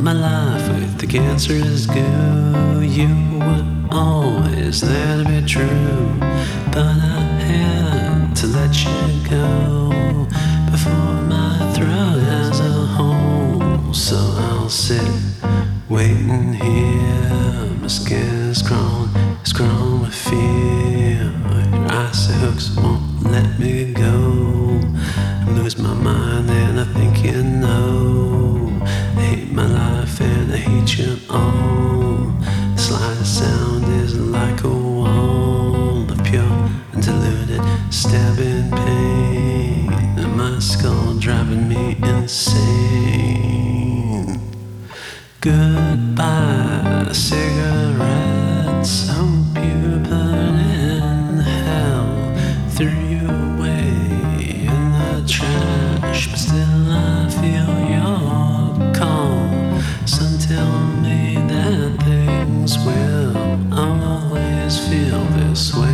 my life with the cancerous goo. You were always there to be true, but I had to let you go before my throat has a hole. So I'll sit waiting here. My skin is crawling with fear. Your icy hooks won't let me go. I lose my mind and I think you know. I hate my life and I hate you all. The slightest sound is like a wall of pure and diluted stabbing pain, and my skull driving me insane. Goodbye, cigarettes. Hope you burn in hell. Threw you away in the trash, but still I feel your call. Some tell me that things will always feel this way.